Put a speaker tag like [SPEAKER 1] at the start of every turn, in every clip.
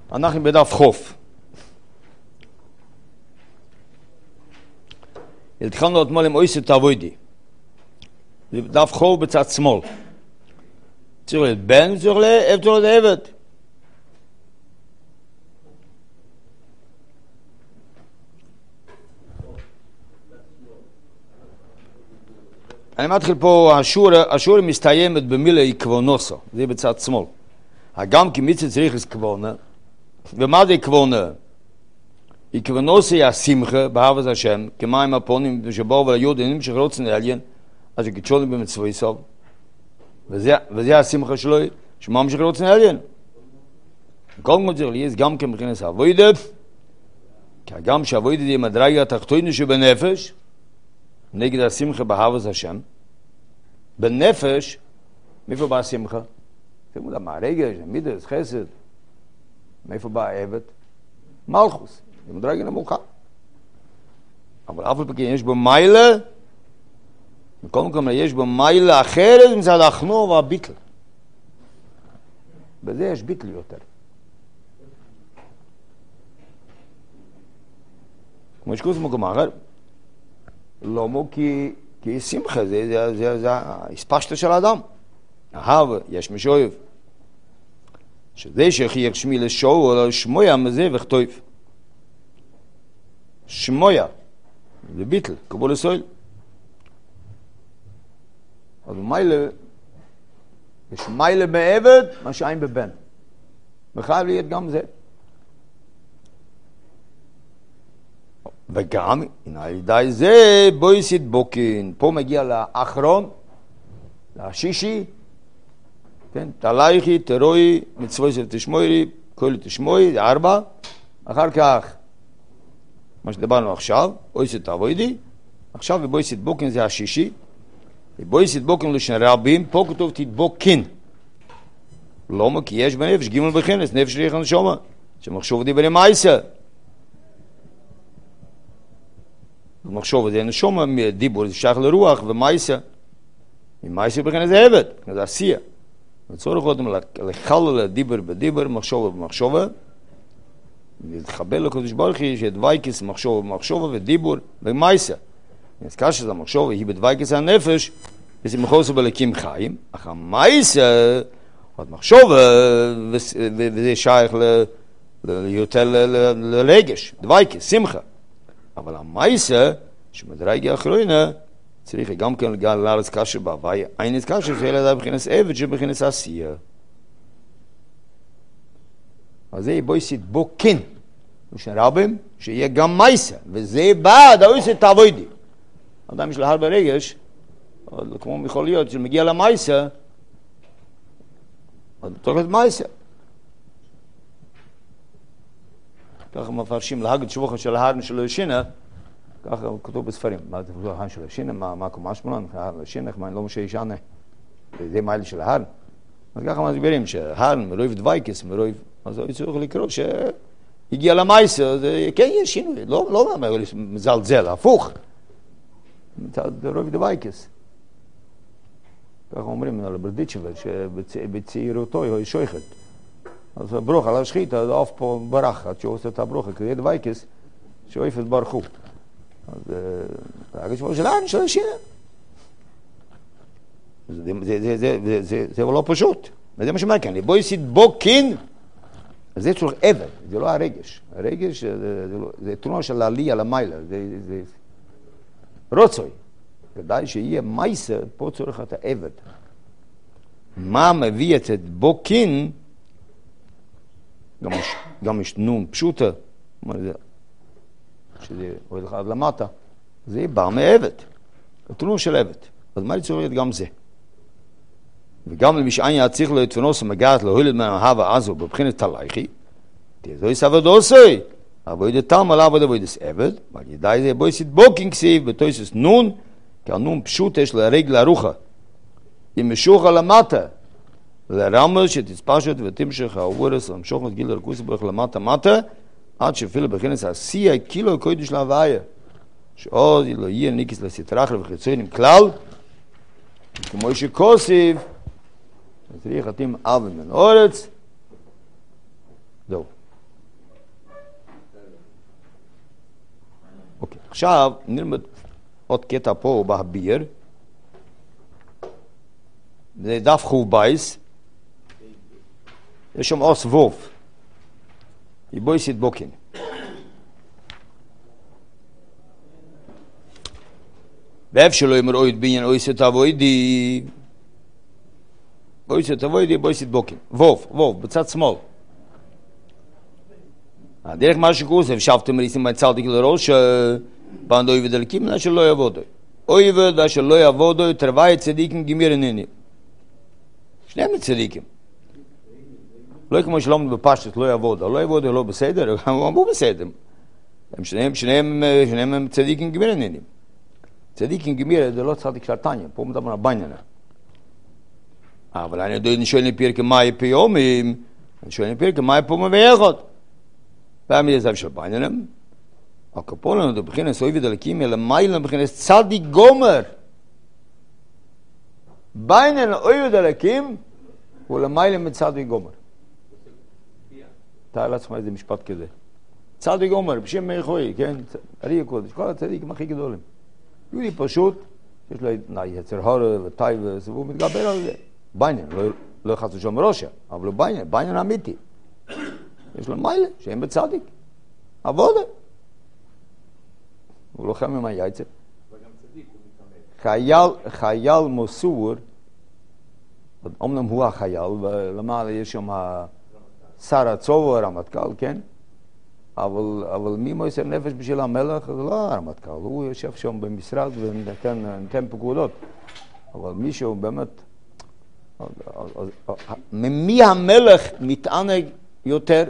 [SPEAKER 1] אנחנו בדף חוף. התחלנו אתמול עם אויסת אבוידי. זה דף חוף בצד שמאל. צריך להיות בן, צריך להיות עבד. אני מתחיל פה, השורה מסתיימת במילה עקבונוסו, זה בצד שמאל. גם כי מצווה צריך עקבונה, ומה זה עקבונה? עקבונוסו היא השמחה, באהבת השם, כמים הפונים שבאו וליהודים שרוצים לעליין, אז שקידשונים במצווי סוף. וזה השמחה שלו, שמם שרוצים לעליין. כל מה צריך להיות גם כמכנס אבוידה, כי גם שאבוידה היא מדרגה התחתונה שבנפש, נגד השמחה באהבת השם. בנפש, מאיפה באה השמחה? זה מודע מהרגש, מידס, חסד. מאיפה באה העבד? מלכוס. זה מדרגה נמוכה. אבל אף על פי יש בו מיילה, בכל מקום יש בו מיילה אחרת מצד החנור והביטל. בזה יש ביטל יותר. כמו שקורס במקום אחר. לא מו כי שמחה, זה הספשטה של האדם. אהב, יש משויב. שזה שחייך שמי לשואו, אלא שמויה מזה וכתוב. שמויה, זה ביטל, קבול לסויל. אז מיילה, יש מיילה בעבד, מה שאין בבן. וחייב להיות גם זה. וגם, הנה על ידי זה, בויסית בוקין. פה מגיע לאחרון, לשישי, כן? תלייכי, תרוי, מצווי של תשמוירי, כל תשמוי, זה 4. אחר כך, מה שדיברנו עכשיו, בויסית אבוידי. עכשיו בבויסית בוקין זה השישי. בבויסית בוקין לשן רבים, פה כתוב תתבוקין. למה? כי יש בנפש, ג' בחינס, נפש ריח הנשומה, שמחשוב דיברי מייסה. מחשוב זה נשומה, דיבור זה שייך לרוח ומייסה. מייסה בכלל זה עבד, זה עשייה. וצורך אותם לחלל דיבר בדיבר, מחשוב במחשבה, להתחבר לקדוש ברוך הוא שדווייקס מחשוב במחשבה ודיבור ומייסה. נזכר שזה המחשבה היא בדווייקס הנפש, וזה מחוסר בלקים חיים, אך המייסה, עוד מחשבה, וזה שייך יותר לרגש, דווייקס, שמחה. אבל המייסה, שמדרגה האחרונה, צריך גם כן לגלל לארץ קשר בהווי, אין את קשר שאלה ידע בכנס עבד שבכנס עשייה. אז זה בויסית בוקין, ושן רבים, שיהיה גם מייסה, וזה בעד האויסת תעבוידי. אדם יש לה הרבה רגש, כמו יכול להיות, שמגיע למייסה, אז תוקת מייסה. ככה מפרשים להגד שבוחה של ההרן של השינה, ככה כתוב בספרים, מה זה ההרן של השינה, מה קומה שמונה, ההרן השינה, מה לא משה ישנה, זה מייל של ההרן. אז ככה מסבירים שההרן מרוב דווייקס, אז הוא צריך לקרוא שהגיע למייסה, זה כן יש שינוי, לא מזלזל, הפוך, מצד רוב דווייקס. ככה אומרים על ברדיצ'בל, שבצעירותו היא שויכת. אז הברוך על השחית, אז אף פה ברח, עד שהוא עושה את הברוך, כדי דווייקס, שאויפת ברכו. אז הרגש פה של העין של השינה. זה לא פשוט. וזה מה שאומר כאן, בואי סיד בוקין, זה צורך עבד, זה לא הרגש. הרגש זה תרומה של העלייה למיילה, זה רוצוי. כדאי שיהיה מייסר, פה צורך את העבד. מה מביא את בוקין, גם יש נון פשוטה, שזה הולך לך עד למטה, זה בא מעבד, התרומה של עבד. אז מה צריך להיות גם זה? וגם למי שעניין צריך לו לתפנוס ומגעת להוליד מהאהבה הזו בבחינת תלייכי, תהיה זו עבד עושי, עבוד תלמה לעבוד עבוד עבד, ועל ידי זה בו יסיד בוקינג כסיב, בתויסס נון, כי הנון פשוט יש לרגל הרוחה, אם משוחה למטה, לרמל שתספשת ותמשך האורס, למשוך את גיל הרכוס ברך למטה, עד שפילה בכנס עשייה קילו קודש להוויה, שעוד לא יהיה ניקיס לסתרח ובחיצוין עם כלל, כמו שכוסיב, צריך להתאים אב מן אורץ, זהו. עכשיו נלמד עוד קטע פה בהביר, זה דף חוב בייס, יש שם אוס ווב, יבויסית בוקין. ואיפה שלא יאמר אויד בניין אויסת אבוידי, אויסת אבוידי יבויסית בוקין. ווב, בצד שמאל. דרך מה שקורס, ושבתם מריסים מהצלתי לראש, פעם אויבד אלקים, אשר לא יעבודו. אויבד אשר לא יעבודו, תרווי צדיקים גמירנני. שניהם צדיקים. לא כמו שלום בפשטת, לא יעבודו. לא יעבודו לא בסדר, הם אמרו בסדר. שניהם הם צדיקים גמירנני. צדיקים גמירה זה לא צדיק של תניא, פה מדבר על בעניינה. אבל אני שואל לפרק מהי פיומים, אני שואל לפרק מהי פיומים ויחוד. פעם זה של בעניינה, הקפולנו זה בכינס אויבד אלקים, אלא מיילן בכינס צדיק גומר. בעניין אויבד אלקים, הוא למיילן מצדיק גומר. תאר לעצמך איזה משפט כזה. צדיק גומר, בשם מייחוי, כן? ארי הקודש, כל הצדיקים הכי גדולים. יהודי פשוט, יש לו יצר הורה וטייב, והוא מתגבר על זה. בעניין, לא יחס לשום מראשה, אבל הוא בעניין אמיתי. יש לו מיילה, שהם בצדיק. עבודה. הוא לוחם עם היצר.
[SPEAKER 2] וגם צדיק הוא מתאמץ.
[SPEAKER 1] חייל מוסור, אמנם הוא החייל, ולמעלה יש שם שר הצובו, הרמטכ"ל, כן? אבל מי מוסר נפש בשביל המלך זה לא הרמטכ"ל, הוא יושב שם במשרד ונותן פקודות. אבל מישהו באמת, ממי המלך מתענג יותר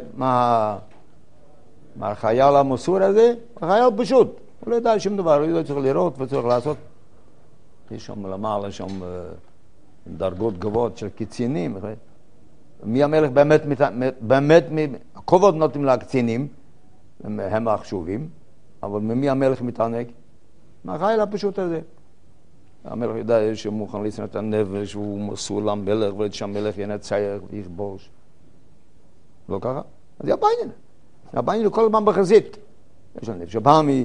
[SPEAKER 1] מהחייל המסור הזה? החייל פשוט, הוא לא יודע שום דבר, הוא לא צריך לראות וצריך לעשות. יש שם למעלה, שם דרגות גבוהות של קצינים. מי המלך באמת, הכובד נותנים לקצינים, הם החשובים, אבל ממי המלך מתענג? מהחייל הפשוט הזה. המלך יודע שהוא מוכן לשנוא את הנפש, שהוא מסור למלך, ושהמלך ינצח ויכבוש. לא ככה? אז זה הבעניין. הבעניין הוא כל הזמן בחזית. יש לנו נפש הבאמי,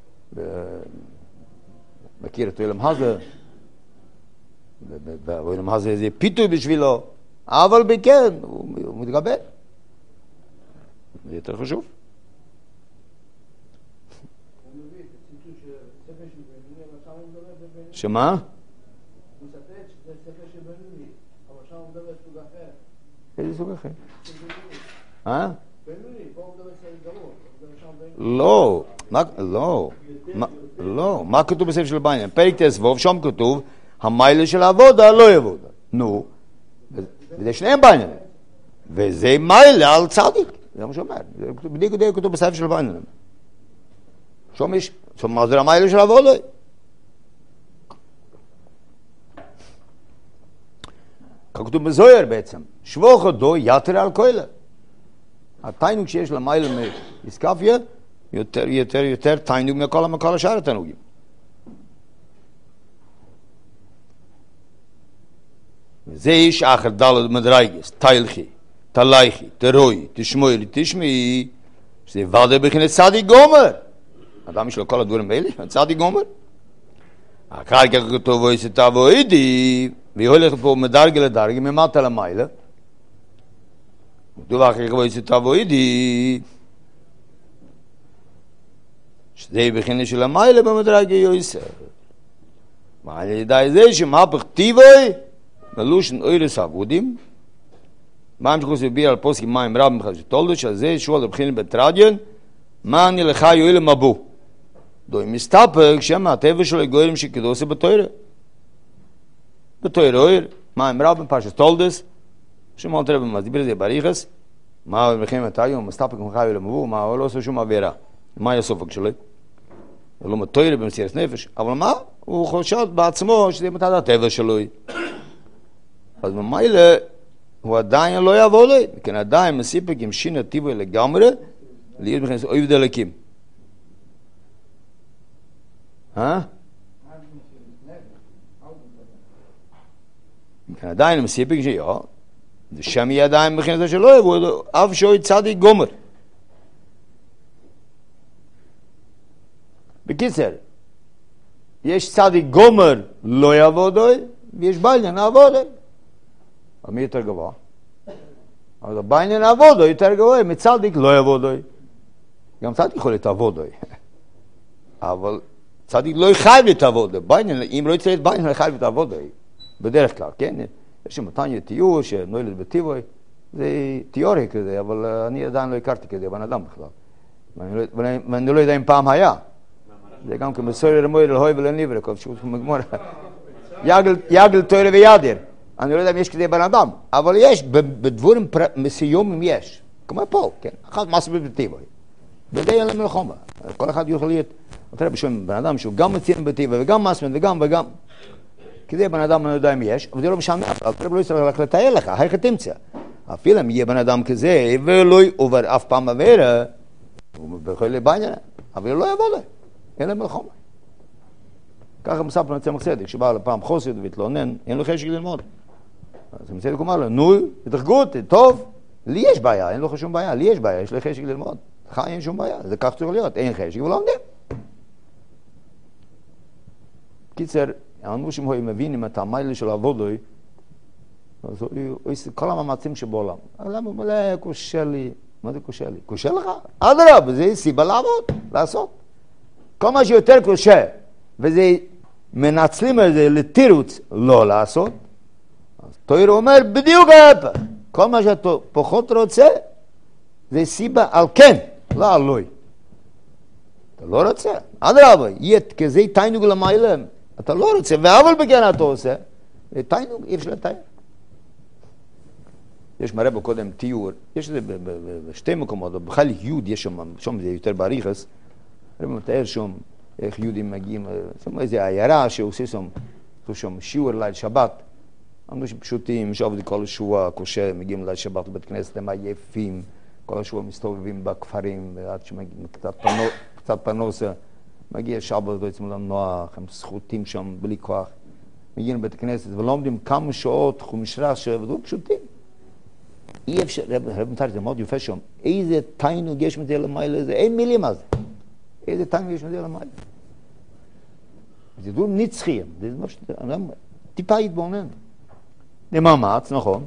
[SPEAKER 1] מכיר את אילם הזה, ואילם הזה זה פיתוי בשבילו, אבל בכן, הוא מתגבר. זה יותר חשוב. שמה?
[SPEAKER 2] הוא מספק שזה ספר של בינוני, אבל שם הוא מדבר סוג אחר.
[SPEAKER 1] איזה סוג אחר?
[SPEAKER 2] בינוני, פה הוא מדבר סוג גמור.
[SPEAKER 1] לא, מה כתוב בספר של בעניין? פרק תסבוב, שם כתוב, המיילה של העבודה לא יעבודה. נו, וזה שניהם בעניין. וזה מיילה על צדיק. זה מה שאומר. בדיוק כתוב בספר של בעניין. שם יש, מה זה המיילה של העבודה? כתוב בזוהר בעצם, שבוך דו יתר על כהלה. התיינוג שיש למיילה מאיסקפיה, יותר תיינוג מכל השאר התיינוגים. וזה איש אחר דלת מדרגס, תילכי, תלייכי, תרוי, תשמוי, תשמעי, שזה ודאי בכלל צדיק גומר. אדם יש לו כל הדברים האלה, צדיק גומר. אחר כך כתוב ואיסת אבוידי, והיא הולכת פה מדרגה לדרגה, ממטה למיילה. כתוב אחר כך ואיסת אבוידי, שזה בכלל של המיילה במדרגה יויסר. מה על ידי זה שמהפך טיבוי, מלושן אוירס עבודים, מה שחוס בביר על פוסקים מים רב מחדש תולדו, שזה שואל לבחינים בטרדיון, מה אני לך יואל מבוא. דוי מסתפק שם הטבע שלו גוירים שכדוסי בתוירה. בתוירה אויר, מים רב מפרשת תולדס, שמות רב מסביר זה בריחס, מה מבחינים את היום, מסתפק ממך יואל מבוא, מה הוא לא עושה שום עבירה. מה יסופק שלו? הוא לא מתוירה במסירת נפש, אבל מה? הוא חושב בעצמו שזה מתת הטבע שלו. אז במיילה הוא עדיין לא יבוא לי, וכן עדיין מסיפק עם שינה טיבוי לגמרי, להיות בכנסת אויב דלקים. וכן עדיין מסיפק שיהיה, זה שם יהיה עדיין בכנסת שלא יבוא, אף שוי צדיק גומר. בקיצר, יש צדיק גומר לא יעבודוי, ויש בעניין עבודוי. אבל מי יותר גבוה? אבל בעניין עבודוי יותר גבוה, מצדיק לא יעבודוי. גם צדיק יכול להתעבודוי. אבל צדיק לא יחייב להתעבודוי. בעניין, אם לא יצא את בעניין, לא יחייב להתעבודוי. בדרך כלל, כן? יש מתניה תיאור שנועלת בטבעי. זה תיאורי כזה, אבל אני עדיין לא הכרתי כזה בן אדם בכלל. ואני לא יודע אם פעם היה. זה גם כמסורי רמוי ללהוי ולניבר, כל שעות מגמור. יגל תוירה וידר. אני לא יודע אם יש כזה בן אדם, אבל יש, בדבורים מסוימים יש. כמו פה, כן? אחד מסביר בטבעי. וזה יהיה למלחמה. כל אחד יוכל להיות, תראה בשביל בן אדם שהוא גם מציין בטבעי וגם מסמן וגם. כזה בן אדם אני לא יודע אם יש, אבל זה לא משנה, אבל תראה לא צריך לתאר לך, איך תמצא. אפילו אם יהיה בן אדם כזה, ולא עובר אף פעם עבירה, הוא בכל לבעניין, אבל לא יבוא לו, אין לו מלחמה. ככה מספר צמח צדק, שבא לפעם חוסד והתלונן, אין לו חשק ללמוד. אז צמח צדק אומר לו, נו, התרחגות, טוב, לי יש בעיה, אין לו שום בעיה, לי יש בעיה, יש לי חשק ללמוד. לך אין שום בעיה, זה כך צריך להיות, אין חשק ולא עומדים. קיצר, אמרו שהם מבינים את המיילה של עבודוי, אז כל המאמצים שבעולם. למה הוא אומר, קושר לי? מה זה קושר לי? קושר לך? אדרבה, זה סיבה לעבוד, לעשות. כל מה שיותר קושר, וזה מנצלים את זה לתירוץ לא לעשות, אז תויר אומר בדיוק ההפך. כל מה שאתה פחות רוצה, זה סיבה על כן, לא על לוי. אתה לא רוצה? אדרבה, יהיה כזה תיינוג למיילה, אתה לא רוצה, ואבל בגן אתה עושה, תיינוג אי אפשר לתאר. יש מראה בו קודם תיאור, יש את זה בשתי מקומות, בכלל יהוד יש שם זה יותר בעריכס, רבי מתאר שם איך יהודים מגיעים, שם איזה עיירה שעושה שם שיעור ליל שבת, אנשים פשוטים שעובדים כל שבוע קושר, מגיעים ליל שבת לבית כנסת, הם עייפים, כל שבוע מסתובבים בכפרים, עד שמגיעים קצת פנוסה, מגיע שבת, לא יצאו להם נוח, הם סחוטים שם בלי כוח, מגיעים לבית כנסת ולומדים כמה שעות, חומשרש, ודברים פשוטים. אי אפשר, רב מתאר, זה מאוד יפה שם, איזה תיינוג יש מזה למעלה, זה אין מילים על זה. איזה תיינוג יש מזה למעלה. זה דברים נצחיים, זה טיפה התבונן. זה מאמץ, נכון.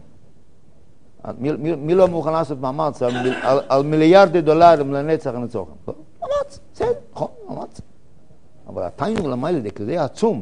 [SPEAKER 1] מי לא מוכן לעשות מאמץ על מיליארדי דולרים לנצח הנצוחם? מאמץ, בסדר, נכון, מאמץ. אבל התיינוג למעלה זה כזה עצום.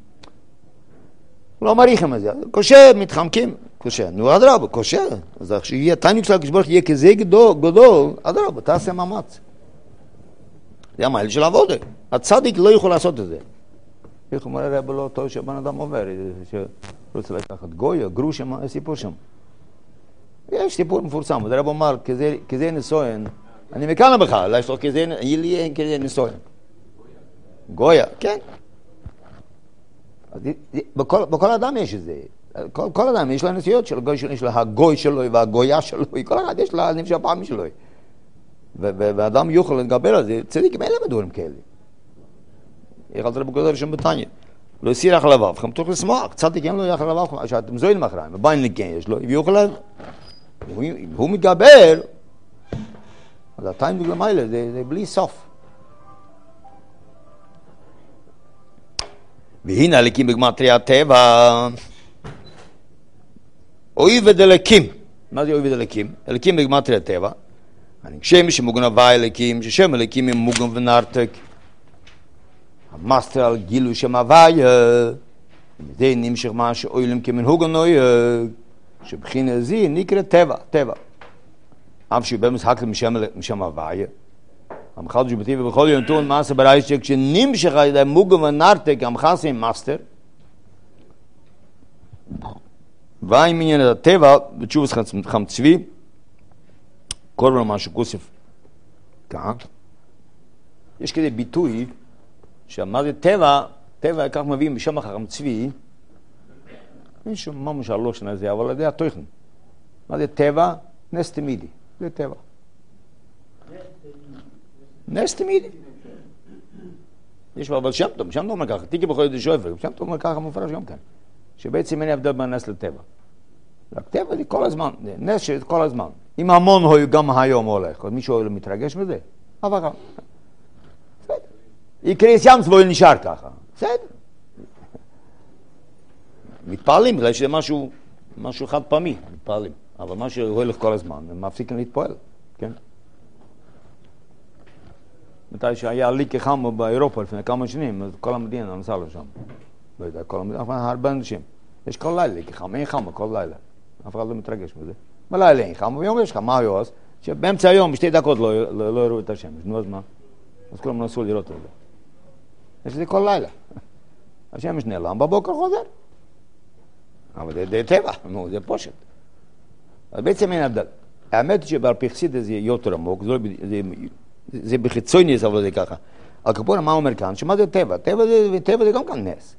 [SPEAKER 1] לא מעריכים את זה, קושר, מתחמקים. קושר, נו אדרבה, קושר. אז כשיהיה תיינוג של הקדוש ברוך הוא יהיה כזה גדול, אדרבה, תעשה מאמץ. זה המייל של העבודה. הצדיק לא יכול לעשות את זה. איך אומר הרב לא טוב שבן אדם עובר, שרוצה לקחת גויה, גרוש, סיפור שם. יש סיפור מפורסם, הרב אומר, כזה ניסוין, אני מקנא בך, יש לו כזה, לי כזה ניסוין. גויה, כן. בכל אדם יש את זה. כל אדם יש לה נסיעות שלו, יש לה הגוי שלו והגויה שלו, כל אחד יש לה נפש הפעם שלו. ואדם יוכל להתגבר על זה, צדיקים אין להם דברים כאלה. איך אל תראה בגודל ראשון בתניא. לא יסיר יחל לבב, חם תוך לשמוח, צדיק אין לו יחל לבב, שאתם זוהים מאחריים, וביין לגן יש לו, ויוכל, הוא מתגבר, אז התיים בגלל מיילה, זה בלי סוף. והנה הליקים בגמטריה הטבע, אויב דלקים. מה זה אויב דלקים? הליקים בגמטריה הטבע, שם שמוגן הוואי הליקים, ששם הליקים הם מוגן ונרתק, המאסטר על גילו שם הוואי, זה נמשך מה שאוילם כמנהוגן נויג, שבחינה זה נקרא טבע. אף שבא משחק משם הוואי, המחל ג'ובתי ובכל יום תון מעשה ברייש שכשנמשך על ידי מוגן ונרתק, המחסה עם מאסטר, ואי מעניין את הטבע, בתשובס חם צבי, כל רמה משהו כוסף כאן, יש כזה ביטוי, שמה זה טבע כך מביאים בשם החכם צבי, יש שם ממש לא שנה זה, אבל זה התוכן. מה זה טבע? נס תמידי, זה טבע. נס תמידי. יש אבל שם טוב אומר ככה, תיקי בכל ידי שואפר, שם טוב אומר ככה מופרש גם כאן, שבעצם אין הבדל בין נס לטבע. רק טבע זה כל הזמן, זה נס שזה כל הזמן. אם המון הוא גם היום הולך, מישהו מתרגש מזה, אבל גם. יקריס ים צבוי נשאר ככה. בסדר. מתפעלים, בגלל שזה משהו חד פעמי, מתפעלים. אבל מה שהולך כל הזמן, הם מפסיקים להתפועל, כן? מתי שהיה ליקי חמו באירופה לפני כמה שנים, אז כל המדינה נסע לשם. לא יודע, כל המדינה, הרבה אנשים. יש כל לילה ליקי חמו, אין חמו כל לילה. אף אחד לא מתרגש מזה. בלילה אין חמו, ויום יש לך, מה היו אז? שבאמצע היום, בשתי דקות לא יראו את השמש. נו, אז מה? אז כולם נסו לראות את זה. יש את זה כל לילה. השמש נעלם, בבוקר חוזר. אבל זה טבע, נו, זה פושט. אז בעצם אין הבדל. האמת היא שבארפיכסיד זה יותר עמוק, זה בחיצוני, אבל זה ככה. הקפורה, מה אומר כאן? שמה זה טבע? טבע זה גם כאן נס.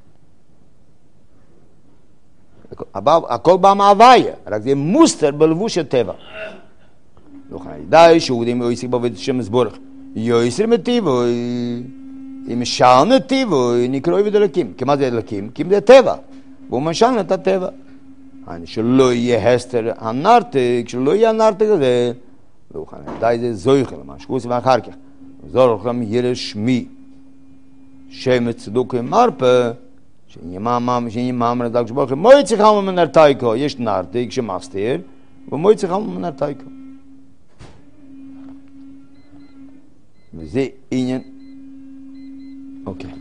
[SPEAKER 1] הכל בא מהוויה, רק זה מוסתר בלבוש של טבע. די שהוא די יויסר בעבודת השם יתברך. יויסר מטבעו, אם משל נטבעו, נקרא עבד אלוקים. כי מה זה אלוקים? כי זה טבע. והוא משל את הטבע. שלא יהיה הסתר הנרתק, שלא יהיה הנרתק הזה. די זה זויכל, משקוס ואחר כך. זור לכם ירש מי. שם צדוק מרפא. שנאמר לדק שבורך, מוי צריכה מנרתייקו, יש נרתק שמסתיר, ומוי צריכה מנרתייקו. וזה עניין. אוקיי.